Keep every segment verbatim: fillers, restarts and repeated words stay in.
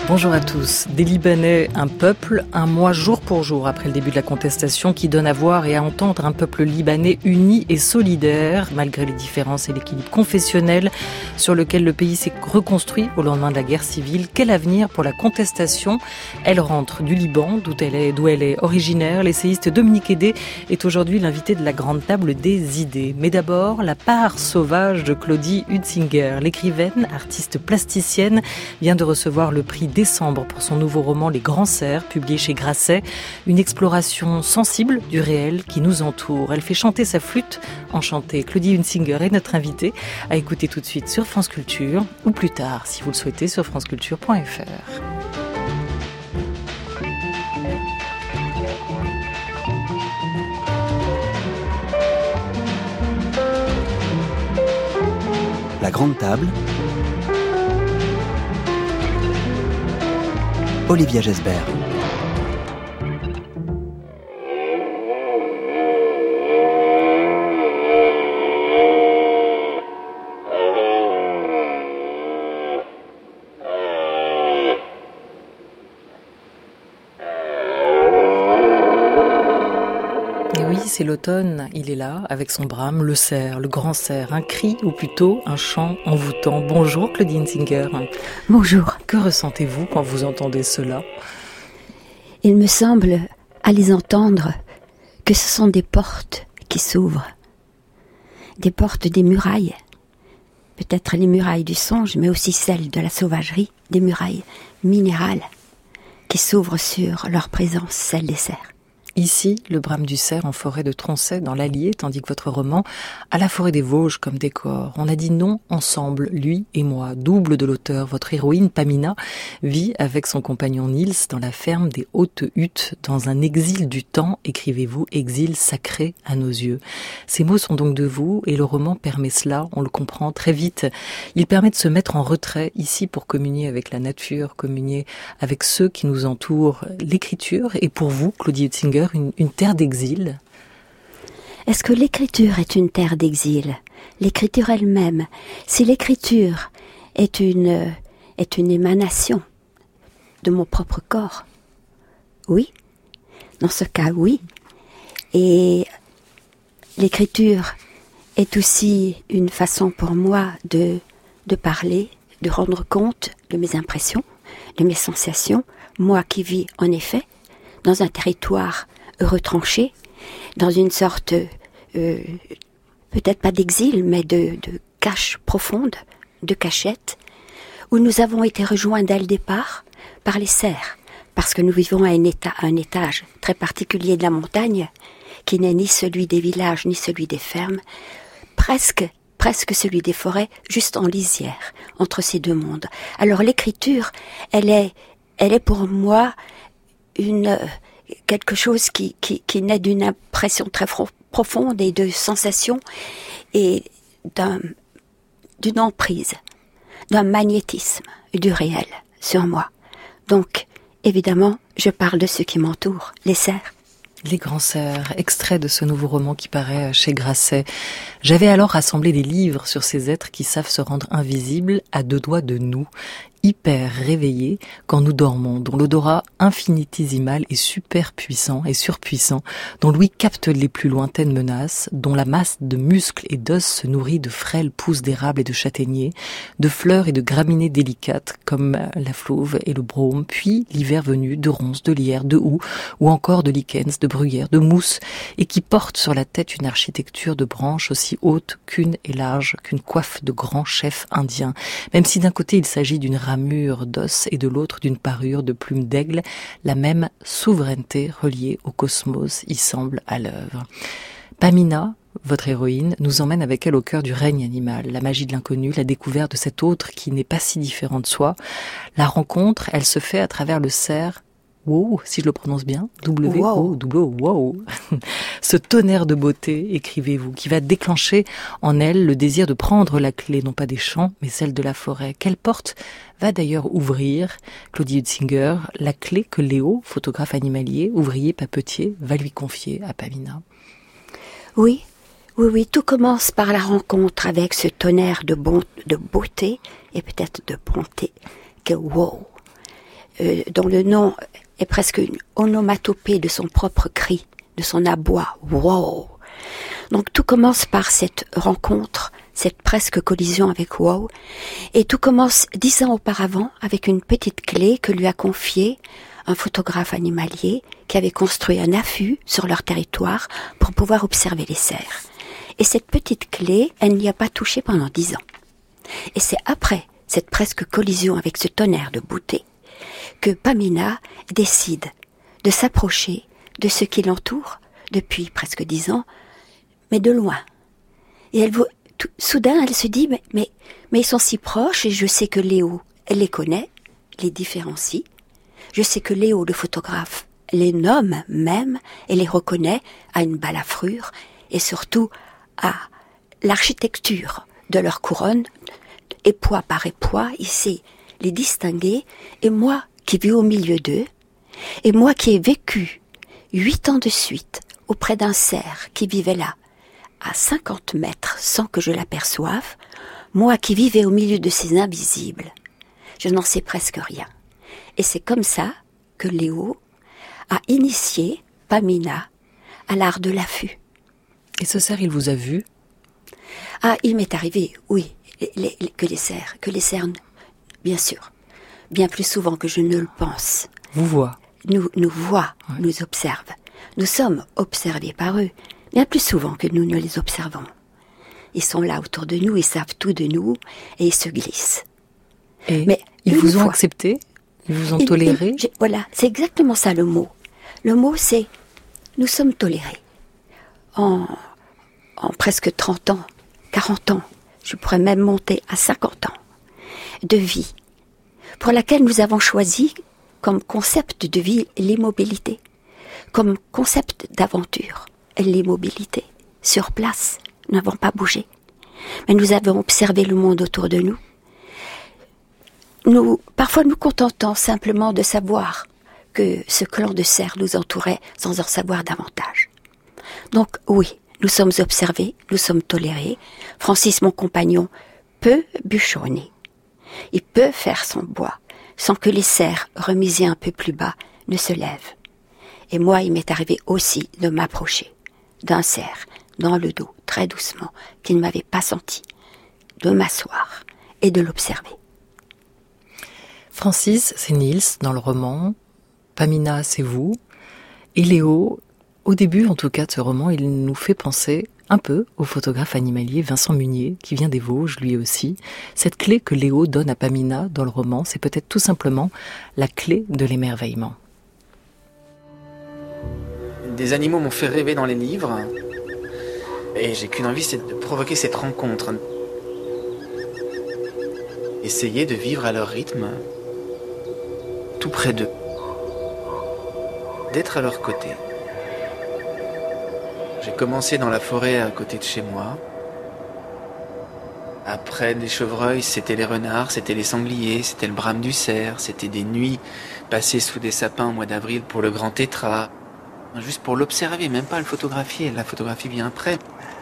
Bonjour à tous. Des Libanais, un peuple, un mois jour pour jour après le début de la contestation qui donne à voir et à entendre un peuple libanais uni et solidaire, malgré les différences et l'équilibre confessionnel sur lequel le pays s'est reconstruit au lendemain de la guerre civile. Quel avenir pour la contestation ? Elle rentre du Liban, d'où elle est, d'où elle est originaire. L'essayiste Dominique Hédé est aujourd'hui l'invité de la grande table des idées. Mais d'abord, la part sauvage de Claudie Hunsinger. L'écrivaine, artiste plasticienne, vient de recevoir le prix décembre pour son nouveau roman Les Grands Cerfs, publié chez Grasset, une exploration sensible du réel qui nous entoure. Elle fait chanter sa flûte enchantée. Claudie Hunsinger est notre invitée à écouter tout de suite sur France Culture, ou plus tard, si vous le souhaitez, sur franceculture point f r. La grande table. Olivia Gesbert. C'est l'automne, il est là, avec son brame, le cerf, le grand cerf, un cri ou plutôt un chant envoûtant. Bonjour Claudie Hunsinger. Bonjour. Que ressentez-vous quand vous entendez cela ? Il me semble, à les entendre, que ce sont des portes qui s'ouvrent. Des portes des murailles. Peut-être les murailles du songe, mais aussi celles de la sauvagerie, des murailles minérales qui s'ouvrent sur leur présence, celle des cerfs. Ici, le brame du cerf en forêt de Tronchet, dans l'Allier, tandis que votre roman a la forêt des Vosges comme décor. On a dit non ensemble, lui et moi, double de l'auteur. Votre héroïne, Pamina, vit avec son compagnon Niels dans la ferme des Hautes Huttes, dans un exil du temps, écrivez-vous, exil sacré à nos yeux. Ces mots sont donc de vous, et le roman permet cela, on le comprend très vite. Il permet de se mettre en retrait, ici, pour communier avec la nature, communier avec ceux qui nous entourent. L'écriture est pour vous, Claudie Hunsinger, Une, une terre d'exil ? Est-ce que l'écriture est une terre d'exil ? L'écriture elle-même, si l'écriture est une, est une émanation de mon propre corps, oui, dans ce cas, oui. Et l'écriture est aussi une façon pour moi de, de parler, de rendre compte de mes impressions, de mes sensations, moi qui vis en effet dans un territoire retranché, dans une sorte, euh, peut-être pas d'exil, mais de, de cache profonde, de cachette, où nous avons été rejoints dès le départ par les cerfs, parce que nous vivons à un, état, à un étage très particulier de la montagne, qui n'est ni celui des villages, ni celui des fermes, presque, presque celui des forêts, juste en lisière, entre ces deux mondes. Alors l'écriture, elle est, elle est pour moi une... quelque chose qui, qui, qui naît d'une impression très fro- profonde et de sensation et d'un, d'une emprise, d'un magnétisme du réel sur moi. Donc, évidemment, je parle de ceux qui m'entourent, les cerfs. Les Grands Cerfs, extrait de ce nouveau roman qui paraît chez Grasset. J'avais alors rassemblé des livres sur ces êtres qui savent se rendre invisibles à deux doigts de nous, hyper réveillés quand nous dormons, dont l'odorat infinitésimal est super puissant et surpuissant, dont l'ouïe capte les plus lointaines menaces, dont la masse de muscles et d'os se nourrit de frêles pousses d'érable et de châtaignier, de fleurs et de graminées délicates comme la flouve et le brome, puis l'hiver venu de ronces, de lierres, de houx ou encore de lichens, de bruyères, de mousses, et qui porte sur la tête une architecture de branches aussi haute qu'une et large qu'une coiffe de grand chef indien, même si d'un côté il s'agit d'une ramure d'os et de l'autre d'une parure de plumes d'aigle, la même souveraineté reliée au cosmos y semble à l'œuvre. Pamina, votre héroïne, nous emmène avec elle au cœur du règne animal, la magie de l'inconnu, la découverte de cet autre qui n'est pas si différent de soi. La rencontre, elle se fait à travers le cerf Wow, si je le prononce bien, W O W, wow. Ce tonnerre de beauté, écrivez-vous, qui va déclencher en elle le désir de prendre la clé, non pas des champs, mais celle de la forêt. Quelle porte va d'ailleurs ouvrir, Claudie Hunsinger, la clé que Léo, photographe animalier, ouvrier papetier, va lui confier à Pamina? Oui, oui, oui, tout commence par la rencontre avec ce tonnerre de, bon, de beauté et peut-être de bonté que wow. euh, dont le nom est presque une onomatopée de son propre cri, de son aboi. Wow! Donc tout commence par cette rencontre, cette presque collision avec Wow, et tout commence dix ans auparavant avec une petite clé que lui a confiée un photographe animalier qui avait construit un affût sur leur territoire pour pouvoir observer les cerfs. Et cette petite clé, elle n'y a pas touché pendant dix ans. Et c'est après cette presque collision avec ce tonnerre de beauté que Pamina décide de s'approcher de ce qui l'entoure depuis presque dix ans, mais de loin. Et elle, tout, soudain, elle se dit, mais, mais, mais ils sont si proches et je sais que Léo, elle les connaît, les différencie. Je sais que Léo, le photographe, les nomme même et les reconnaît à une balafrure et surtout à l'architecture de leur couronne, épois par épois, il sait les distinguer. Et moi qui vis au milieu d'eux, et moi qui ai vécu huit ans de suite auprès d'un cerf qui vivait là, à cinquante mètres sans que je l'aperçoive, moi qui vivais au milieu de ces invisibles, je n'en sais presque rien. Et c'est comme ça que Léo a initié Pamina à l'art de l'affût. Et ce cerf, il vous a vu? Ah, il m'est arrivé, oui, les, les, que les cerfs, que les cerfs, bien sûr, bien plus souvent que je ne le pense. Vous voient? Nous, nous voient, ouais. Nous observent. Nous sommes observés par eux, bien plus souvent que nous ne les observons. Ils sont là autour de nous, ils savent tout de nous, et ils se glissent. Et Mais ils vous ont fois, accepté? Ils vous ont ils, toléré? ils, Voilà, c'est exactement ça le mot. Le mot, c'est « nous sommes tolérés ». En, en presque trente ans, quarante ans, je pourrais même monter à cinquante ans de vie, pour laquelle nous avons choisi comme concept de vie l'immobilité, comme concept d'aventure l'immobilité. Sur place, nous n'avons pas bougé, mais nous avons observé le monde autour de nous. Nous, parfois nous contentons simplement de savoir que ce clan de cerfs nous entourait sans en savoir davantage. Donc oui, nous sommes observés, nous sommes tolérés. Francis, mon compagnon, peut bûcheronner. Il peut faire son bois sans que les cerfs, remisés un peu plus bas, ne se lèvent. Et moi, il m'est arrivé aussi de m'approcher d'un cerf dans le dos, très doucement, qui ne m'avait pas senti, de m'asseoir et de l'observer. Francis, c'est Niels dans le roman. Pamina, c'est vous. Et Léo, au début en tout cas de ce roman, il nous fait penser un peu au photographe animalier Vincent Munier, qui vient des Vosges lui aussi. Cette clé que Léo donne à Pamina dans le roman, c'est peut-être tout simplement la clé de l'émerveillement. Des animaux m'ont fait rêver dans les livres, et j'ai qu'une envie, c'est de provoquer cette rencontre. Essayer de vivre à leur rythme, tout près d'eux, d'être à leur côté. J'ai commencé dans la forêt à côté de chez moi. Après les chevreuils, c'était les renards, c'était les sangliers, c'était le brame du cerf, c'était des nuits passées sous des sapins au mois d'avril pour le grand tétras. Juste pour l'observer, même pas le photographier. La photographie vient après.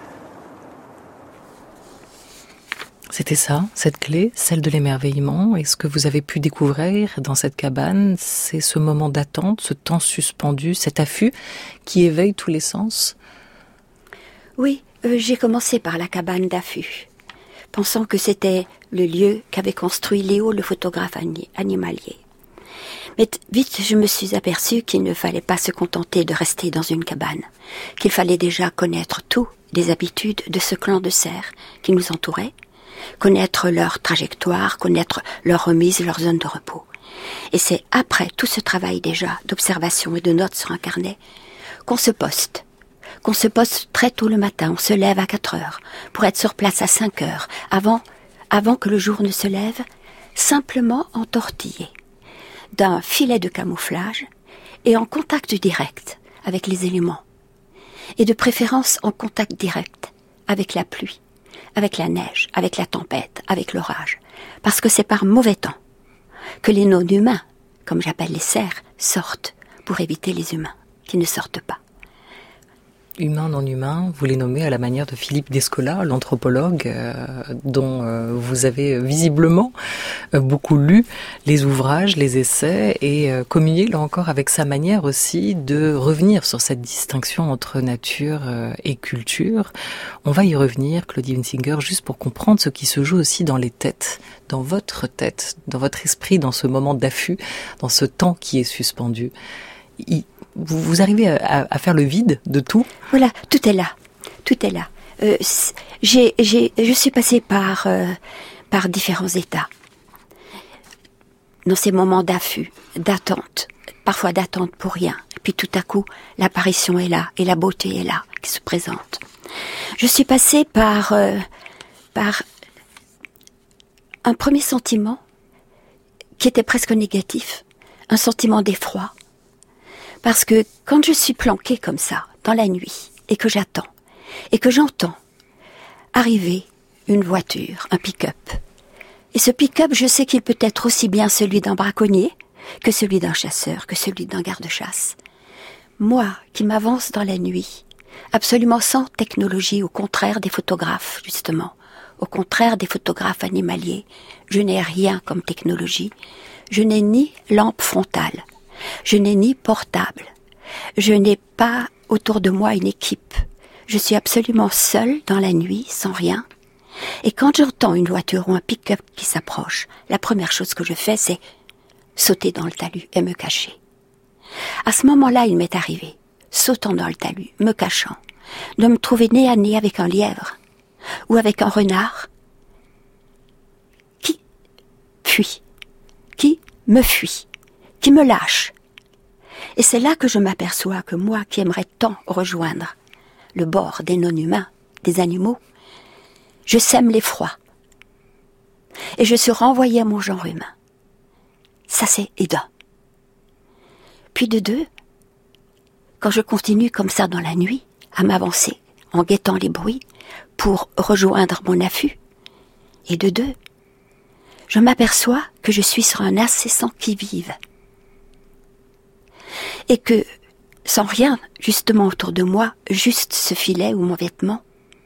C'était ça, cette clé, celle de l'émerveillement. Et ce que vous avez pu découvrir dans cette cabane, c'est ce moment d'attente, ce temps suspendu, cet affût qui éveille tous les sens. Oui, euh, j'ai commencé par la cabane d'affût, pensant que c'était le lieu qu'avait construit Léo, le photographe ani- animalier. Mais t- vite, je me suis aperçue qu'il ne fallait pas se contenter de rester dans une cabane, qu'il fallait déjà connaître tout des habitudes de ce clan de cerfs qui nous entourait, connaître leur trajectoire, connaître leurs remises, leurs zones de repos. Et c'est après tout ce travail déjà d'observation et de notes sur un carnet qu'on se poste, qu'on se poste très tôt le matin, on se lève à quatre heures pour être sur place à cinq heures, avant, avant que le jour ne se lève, simplement entortillé d'un filet de camouflage et en contact direct avec les éléments. Et de préférence en contact direct avec la pluie, avec la neige, avec la tempête, avec l'orage. Parce que c'est par mauvais temps que les non-humains, comme j'appelle les cerfs, sortent pour éviter les humains qui ne sortent pas. Humains non humains, vous les nommez à la manière de Philippe Descola, l'anthropologue euh, dont euh, vous avez visiblement euh, beaucoup lu les ouvrages, les essais et euh, communié là encore avec sa manière aussi de revenir sur cette distinction entre nature euh, et culture. On va y revenir, Claudie Hunsinger, juste pour comprendre ce qui se joue aussi dans les têtes, dans votre tête, dans votre esprit, dans ce moment d'affût, dans ce temps qui est suspendu. Il, Vous, vous arrivez à, à faire le vide de tout ? Voilà, tout est là, tout est là. Euh, j'ai, j'ai, je suis passée par, euh, par différents états. Dans ces moments d'affût, d'attente, parfois d'attente pour rien. Et puis tout à coup, l'apparition est là, et la beauté est là, qui se présente. Je suis passée par, euh, par un premier sentiment qui était presque négatif, un sentiment d'effroi. Parce que quand je suis planquée comme ça, dans la nuit, et que j'attends, et que j'entends arriver une voiture, un pick-up, et ce pick-up, je sais qu'il peut être aussi bien celui d'un braconnier, que celui d'un chasseur, que celui d'un garde-chasse. Moi, qui m'avance dans la nuit, absolument sans technologie, au contraire des photographes, justement, au contraire des photographes animaliers, je n'ai rien comme technologie, je n'ai ni lampe frontale, je n'ai ni portable. Je n'ai pas autour de moi une équipe. Je suis absolument seule dans la nuit, sans rien. Et quand j'entends une voiture ou un pick-up qui s'approche, la première chose que je fais, c'est sauter dans le talus et me cacher. À ce moment-là, il m'est arrivé, sautant dans le talus, me cachant, de me trouver nez à nez avec un lièvre ou avec un renard qui fuit, qui me fuit, qui me lâche. Et c'est là que je m'aperçois que moi qui aimerais tant rejoindre le bord des non-humains, des animaux, je sème l'effroi. Et je suis renvoyée à mon genre humain. Ça c'est d'un. Puis de deux, quand je continue comme ça dans la nuit, à m'avancer, en guettant les bruits, pour rejoindre mon affût, et de deux, je m'aperçois que je suis sur un incessant qui-vive. Et que, sans rien justement autour de moi, juste ce filet ou mon vêtement,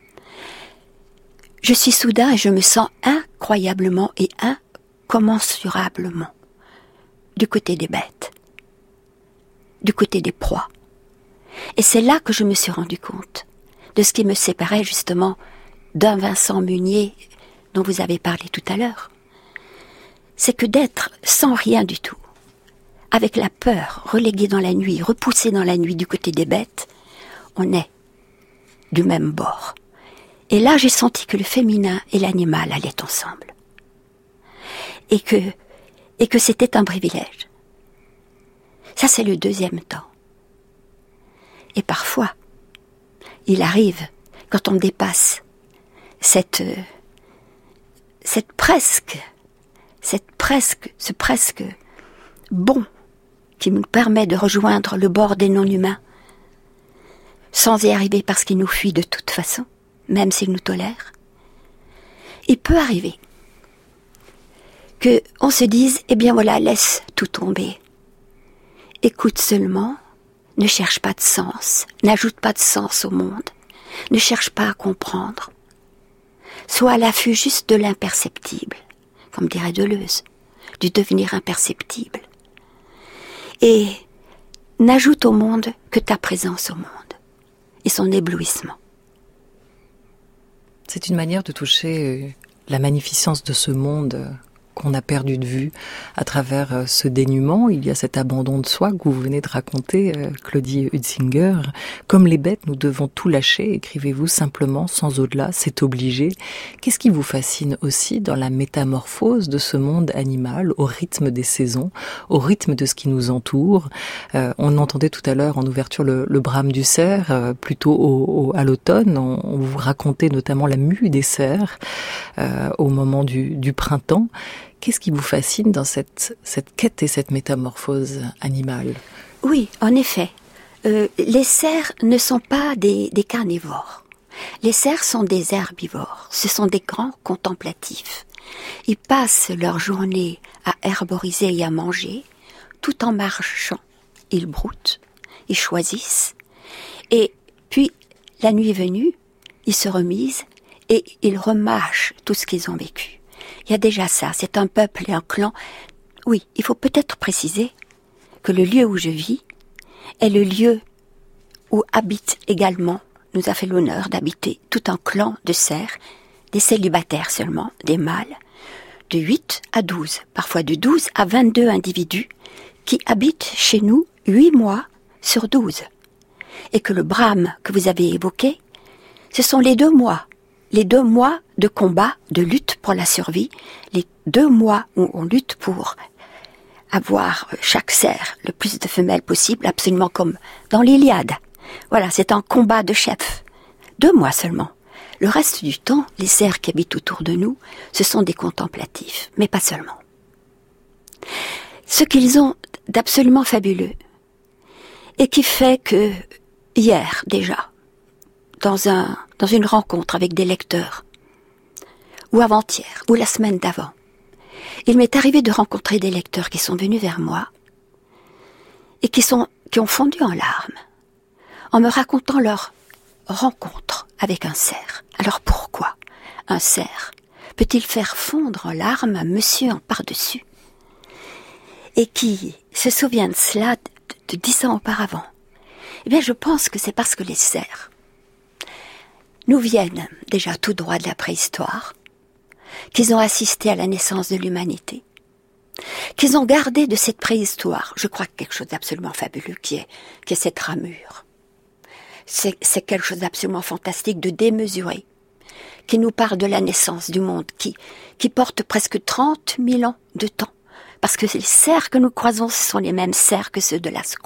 je suis soudain et je me sens incroyablement et incommensurablement du côté des bêtes, du côté des proies. Et c'est là que je me suis rendu compte de ce qui me séparait justement d'un Vincent Munier dont vous avez parlé tout à l'heure. C'est que d'être sans rien du tout, avec la peur, reléguée dans la nuit, repoussée dans la nuit du côté des bêtes, on est du même bord. Et là, j'ai senti que le féminin et l'animal allaient ensemble. Et que, et que c'était un privilège. Ça, c'est le deuxième temps. Et parfois, il arrive, quand on dépasse cette, cette presque, cette presque, ce presque bon qui nous permet de rejoindre le bord des non-humains, sans y arriver parce qu'ils nous fuient de toute façon, même s'ils nous tolèrent. Il peut arriver qu'on se dise, eh bien voilà, laisse tout tomber. Écoute seulement, ne cherche pas de sens, n'ajoute pas de sens au monde, ne cherche pas à comprendre. Sois à l'affût juste de l'imperceptible, comme dirait Deleuze, du devenir imperceptible. Et n'ajoute au monde que ta présence au monde et son éblouissement. C'est une manière de toucher la magnificence de ce monde qu'on a perdu de vue à travers ce dénuement. Il y a cet abandon de soi que vous venez de raconter, Claudie Hunsinger. Comme les bêtes, nous devons tout lâcher, écrivez-vous simplement, sans au-delà, c'est obligé. Qu'est-ce qui vous fascine aussi dans la métamorphose de ce monde animal, au rythme des saisons, au rythme de ce qui nous entoure? euh, On entendait tout à l'heure en ouverture le, le brame du cerf, euh, plutôt au, au, à l'automne. On, on vous racontait notamment la mue des cerfs euh, au moment du, du printemps. Qu'est-ce qui vous fascine dans cette, cette quête et cette métamorphose animale? Oui, en effet. Euh, les cerfs ne sont pas des, des carnivores. Les cerfs sont des herbivores. Ce sont des grands contemplatifs. Ils passent leur journée à herboriser et à manger. Tout en marchant, ils broutent, ils choisissent. Et puis, la nuit venue, ils se remisent et ils remâchent tout ce qu'ils ont vécu. Il y a déjà ça, c'est un peuple et un clan. Oui, il faut peut-être préciser que le lieu où je vis est le lieu où habite également, nous a fait l'honneur d'habiter tout un clan de cerfs, des célibataires seulement, des mâles, de huit à douze, parfois de douze à vingt-deux individus qui habitent chez nous huit mois sur douze. Et que le brame que vous avez évoqué, ce sont les deux mois, les deux mois de combat, de lutte pour la survie, les deux mois où on lutte pour avoir chaque cerf le plus de femelles possible, absolument comme dans l'Iliade. Voilà, c'est un combat de chefs. Deux mois seulement. Le reste du temps, les cerfs qui habitent autour de nous, ce sont des contemplatifs, mais pas seulement. Ce qu'ils ont d'absolument fabuleux, et qui fait que, hier déjà, dans un, dans une rencontre avec des lecteurs, ou avant-hier, ou la semaine d'avant, il m'est arrivé de rencontrer des lecteurs qui sont venus vers moi, et qui sont, qui ont fondu en larmes, en me racontant leur rencontre avec un cerf. Alors pourquoi un cerf peut-il faire fondre en larmes un monsieur en par-dessus, et qui se souvient de cela de, de dix ans auparavant? Eh bien, je pense que c'est parce que les cerfs nous viennent déjà tout droit de la préhistoire, qu'ils ont assisté à la naissance de l'humanité, qu'ils ont gardé de cette préhistoire, je crois, quelque chose d'absolument fabuleux qui est, qui est cette ramure. C'est, c'est quelque chose d'absolument fantastique, de démesuré, qui nous parle de la naissance du monde, qui, qui porte presque trente mille ans de temps, parce que les cerfs que nous croisons, ce sont les mêmes cerfs que ceux de Lascaux.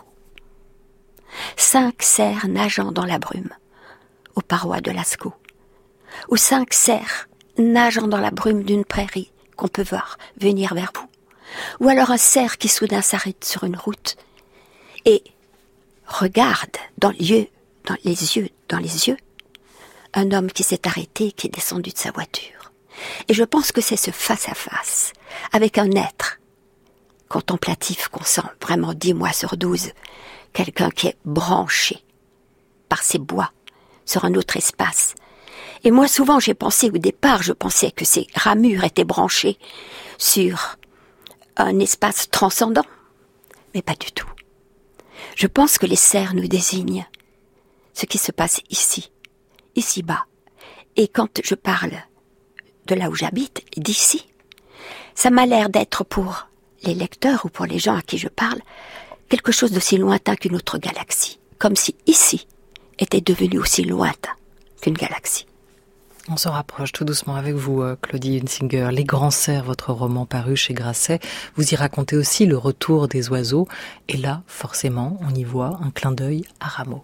Cinq cerfs nageant dans la brume, aux parois de Lascaux, ou cinq cerfs nageant dans la brume d'une prairie qu'on peut voir venir vers vous, ou alors un cerf qui soudain s'arrête sur une route et regarde dans les yeux, dans les yeux, dans les yeux, un homme qui s'est arrêté, qui est descendu de sa voiture. Et je pense que c'est ce face-à-face avec un être contemplatif qu'on sent vraiment dix mois sur douze, quelqu'un qui est branché par ses bois sur un autre espace. Et moi, souvent, j'ai pensé, au départ, je pensais que ces ramures étaient branchées sur un espace transcendant. Mais pas du tout. Je pense que les cerfs nous désignent ce qui se passe ici, ici-bas. Et quand je parle de là où j'habite, d'ici, ça m'a l'air d'être pour les lecteurs ou pour les gens à qui je parle, quelque chose d'aussi lointain qu'une autre galaxie. Comme si ici était devenu aussi lointain qu'une galaxie. On se rapproche tout doucement avec vous, Claudie Hunsinger. Les Grands Cerfs, votre roman paru chez Grasset, vous y racontez aussi le retour des oiseaux. Et là, forcément, on y voit un clin d'œil à Rameau.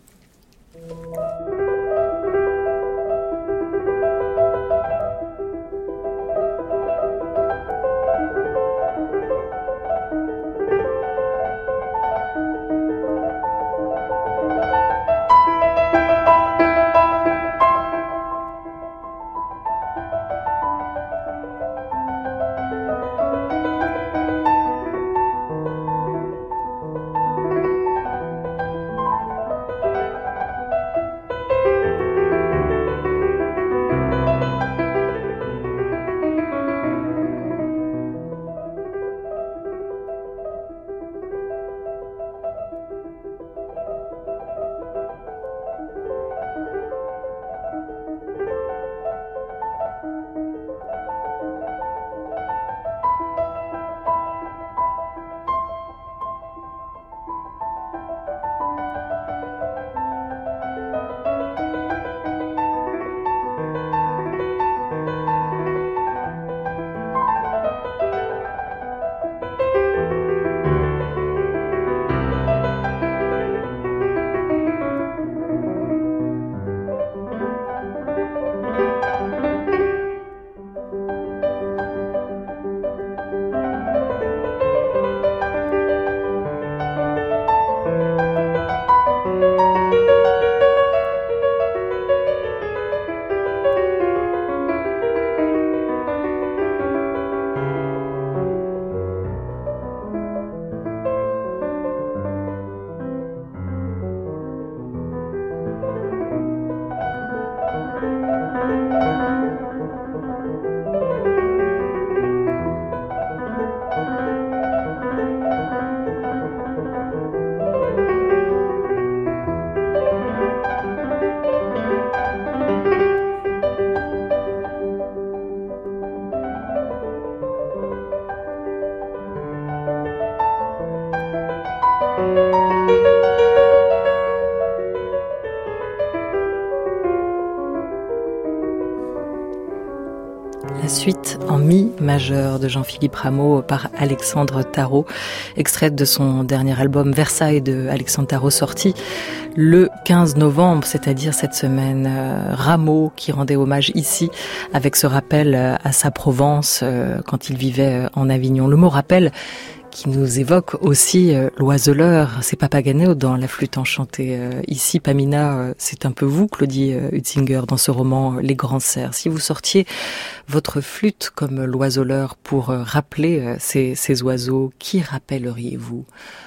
La suite en mi majeur de Jean-Philippe Rameau par Alexandre Tarot, extrait de son dernier album Versailles de Alexandre Tarot, sorti le quinze novembre, c'est-à-dire cette semaine. Rameau qui rendait hommage ici avec ce rappel à sa Provence quand il vivait en Avignon. Le mot rappel qui nous évoque aussi euh, l'oiseleur, c'est Papageno dans La flûte enchantée. Euh, ici, Pamina, euh, c'est un peu vous, Claudie euh, Hutzinger, dans ce roman Les Grands Cerfs. Si vous sortiez votre flûte comme l'oiseleur pour euh, rappeler euh, ces, ces oiseaux, qui rappelleriez-vous ?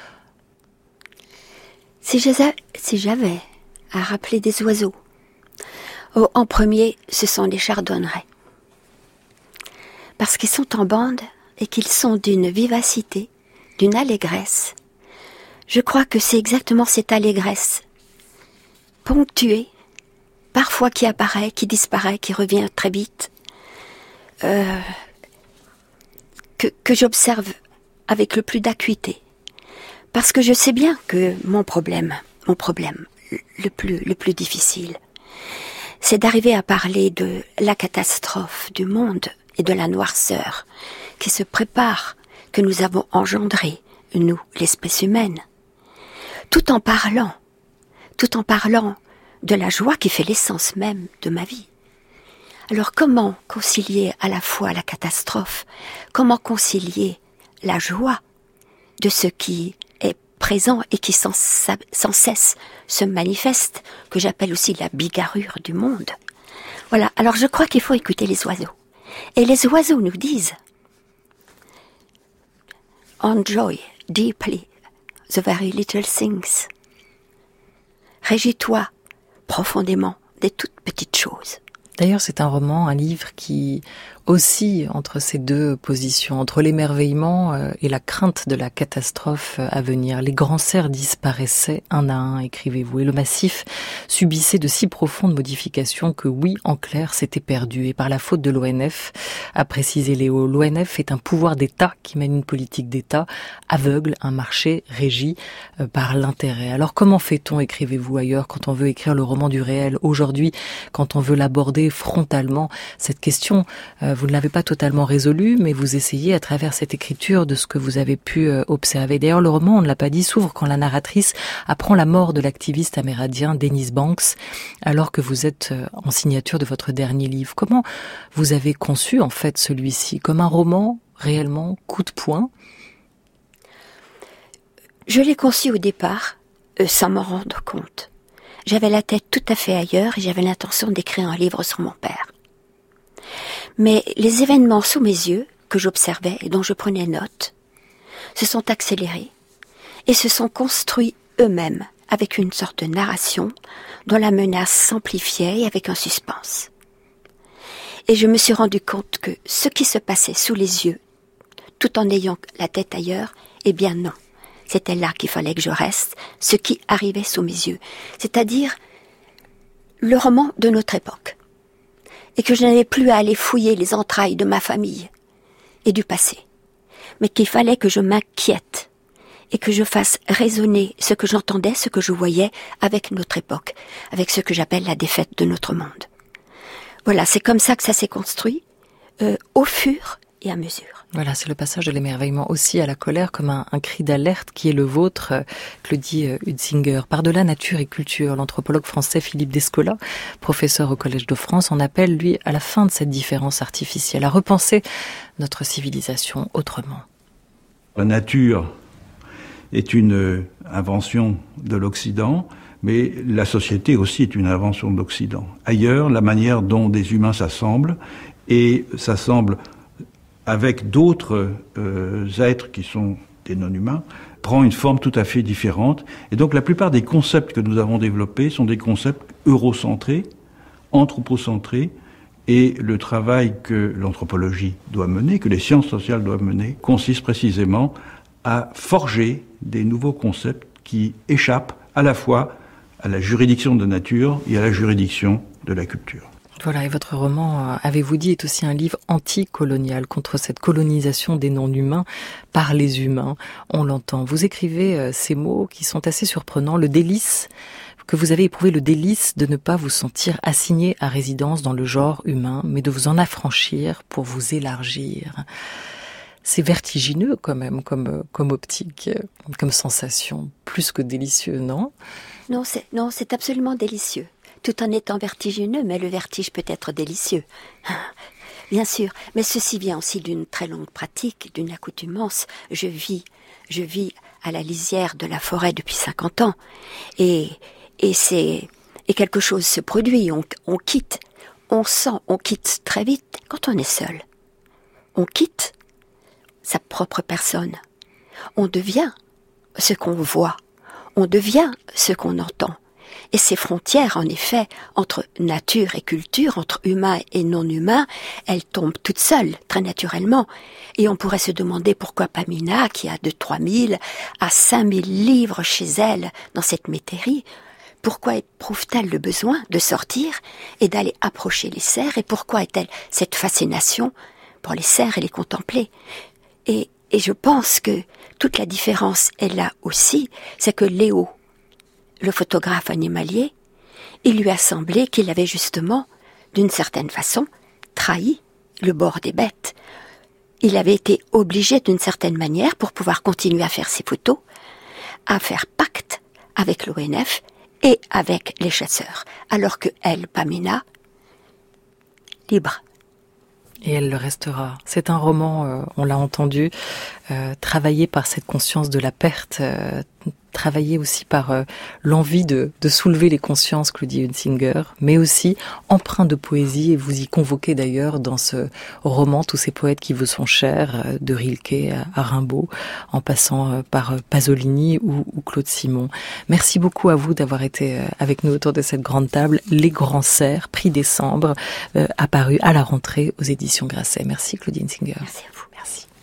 Si j'avais, si j'avais à rappeler des oiseaux, oh, en premier, ce sont les chardonnerets. Parce qu'ils sont en bande et qu'ils sont d'une vivacité, d'une allégresse. Je crois que c'est exactement cette allégresse, ponctuée, parfois qui apparaît, qui disparaît, qui revient très vite, euh, que, que j'observe avec le plus d'acuité. Parce que je sais bien que mon problème, mon problème le plus, le plus difficile, c'est d'arriver à parler de la catastrophe du monde et de la noirceur qui se prépare, que nous avons engendré, nous, l'espèce humaine, tout en parlant, tout en parlant de la joie qui fait l'essence même de ma vie. Alors comment concilier à la fois la catastrophe, comment concilier la joie de ce qui est présent et qui sans, sans cesse se manifeste, que j'appelle aussi la bigarrure du monde. Voilà, alors je crois qu'il faut écouter les oiseaux. Et les oiseaux nous disent « Enjoy deeply the very little things ». Régis-toi profondément des toutes petites choses. D'ailleurs, c'est un roman, un livre qui oscille entre ces deux positions, entre l'émerveillement et la crainte de la catastrophe à venir. Les grands cerfs disparaissaient un à un, écrivez-vous, et le massif subissait de si profondes modifications que oui, en clair, c'était perdu. Et par la faute de l'O N F, a précisé Léo, l'O N F est un pouvoir d'État qui mène une politique d'État aveugle, un marché régi par l'intérêt. Alors comment fait-on, écrivez-vous ailleurs, quand on veut écrire le roman du réel aujourd'hui, quand on veut l'aborder frontalement, cette question, euh, vous ne l'avez pas totalement résolue, mais vous essayez à travers cette écriture de ce que vous avez pu euh, observer. D'ailleurs, le roman, on ne l'a pas dit, s'ouvre quand la narratrice apprend la mort de l'activiste amérindien Dennis Banks, alors que vous êtes euh, en signature de votre dernier livre. Comment vous avez conçu en fait celui-ci? Comme un roman réellement coup de poing? Je l'ai conçu au départ, euh, sans m'en rendre compte. J'avais la tête tout à fait ailleurs et j'avais l'intention d'écrire un livre sur mon père. Mais les événements sous mes yeux, que j'observais et dont je prenais note, se sont accélérés et se sont construits eux-mêmes avec une sorte de narration dont la menace s'amplifiait et avec un suspense. Et je me suis rendu compte que ce qui se passait sous les yeux, tout en ayant la tête ailleurs, eh bien non. C'était là qu'il fallait que je reste, ce qui arrivait sous mes yeux, c'est-à-dire le roman de notre époque, et que je n'avais plus à aller fouiller les entrailles de ma famille et du passé, mais qu'il fallait que je m'inquiète et que je fasse résonner ce que j'entendais, ce que je voyais avec notre époque, avec ce que j'appelle la défaite de notre monde. Voilà, c'est comme ça que ça s'est construit, euh, au fur et à mesure. Voilà, c'est le passage de l'émerveillement aussi à la colère comme un, un cri d'alerte qui est le vôtre, euh, Claudie euh, Hutzinger. Par-delà nature et culture, l'anthropologue français Philippe Descola, professeur au Collège de France, en appelle, lui, à la fin de cette différence artificielle, à repenser notre civilisation autrement. La nature est une invention de l'Occident, mais la société aussi est une invention de l'Occident. Ailleurs, la manière dont des humains s'assemblent, et s'assemblent avec d'autres euh, êtres qui sont des non-humains, prend une forme tout à fait différente. Et donc la plupart des concepts que nous avons développés sont des concepts eurocentrés, anthropocentrés, et le travail que l'anthropologie doit mener, que les sciences sociales doivent mener, consiste précisément à forger des nouveaux concepts qui échappent à la fois à la juridiction de nature et à la juridiction de la culture. Voilà, et votre roman, avez-vous dit, est aussi un livre anticolonial contre cette colonisation des non-humains par les humains. On l'entend. Vous écrivez ces mots qui sont assez surprenants. Le délice que vous avez éprouvé le délice de ne pas vous sentir assigné à résidence dans le genre humain, mais de vous en affranchir pour vous élargir. C'est vertigineux quand même, comme, comme optique, comme sensation, plus que délicieux, non ? Non, c'est, non, c'est absolument délicieux, tout en étant vertigineux, mais le vertige peut être délicieux. Bien sûr, mais ceci vient aussi d'une très longue pratique, d'une accoutumance. Je vis, je vis à la lisière de la forêt depuis cinquante ans, et, et c'est, et quelque chose se produit, on, on quitte, on sent, on quitte très vite quand on est seul. On quitte sa propre personne. On devient ce qu'on voit, on devient ce qu'on entend. Et ces frontières, en effet, entre nature et culture, entre humain et non-humain, elles tombent toutes seules, très naturellement. Et on pourrait se demander pourquoi Pamina, qui a de trois mille à cinq mille livres chez elle dans cette métairie, pourquoi éprouve-t-elle le besoin de sortir et d'aller approcher les cerfs, et pourquoi est-elle cette fascination pour les cerfs et les contempler ? Et, et je pense que toute la différence est là aussi, c'est que Léo, le photographe animalier, il lui a semblé qu'il avait justement, d'une certaine façon, trahi le bord des bêtes. Il avait été obligé d'une certaine manière, pour pouvoir continuer à faire ses photos, à faire pacte avec l'O N F et avec les chasseurs, alors que elle, Pamina, libre. Et elle le restera. C'est un roman, euh, on l'a entendu, euh, travaillé par cette conscience de la perte, euh, travaillé aussi par euh, l'envie de, de soulever les consciences, Claudie Hunsinger, mais aussi empreint de poésie, et vous y convoquez d'ailleurs dans ce roman tous ces poètes qui vous sont chers, euh, de Rilke à, à Rimbaud, en passant euh, par euh, Pasolini ou, ou Claude Simon. Merci beaucoup à vous d'avoir été euh, avec nous autour de cette grande table. Les Grands Cerfs, prix décembre, euh, apparu à la rentrée aux éditions Grasset. Merci Claudie Hunsinger. Merci à vous. Merci.